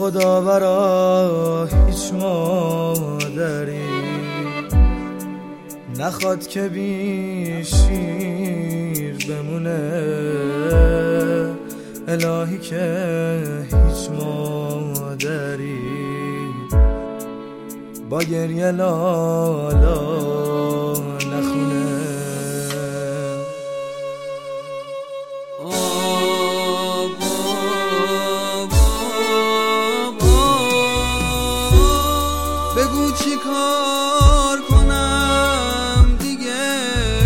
خدا برا هیچ مادری نخواد که بی شیر بمونه، الهی که هیچ مادری با گریه لالا نخونه. بگو چی کار کنم دیگه،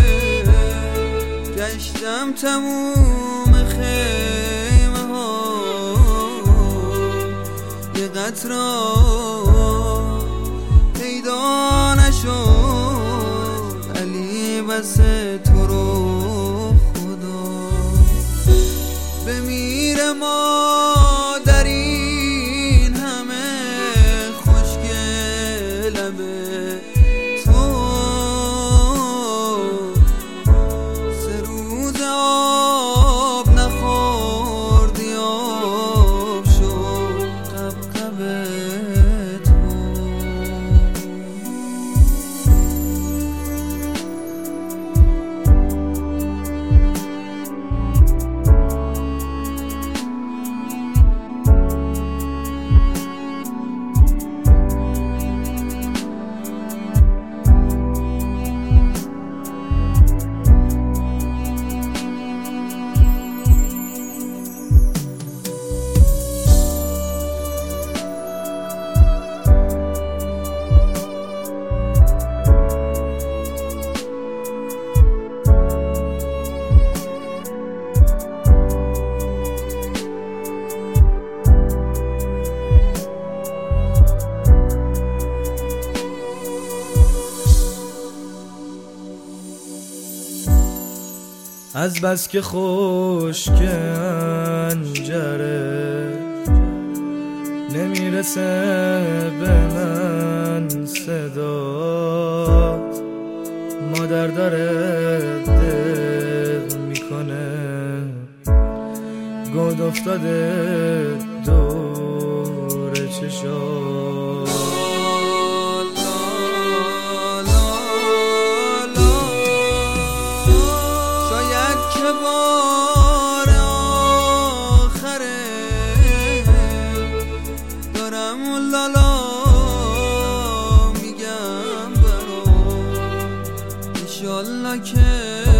گشتم تموم خیمه ها، یه قطره پیدا نشد علی بس تو رو خدا. بمیره ما در این همه خشک لب تو، سه روز آب نخوردی آب شد قبقب تو. از بس که خشک انجره نمیرسه به من صدات، مادر داره دل میکنه، گود افتاده دور چشات. بار آخره دارم لالا میگم برات، انشالله که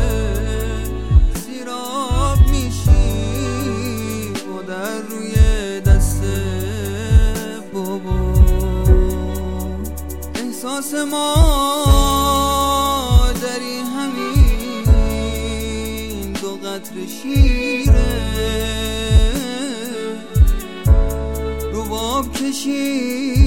سیراب میشی مادر روی دست بابا. احساس مادری همین دو قطر شیره، رباب کشی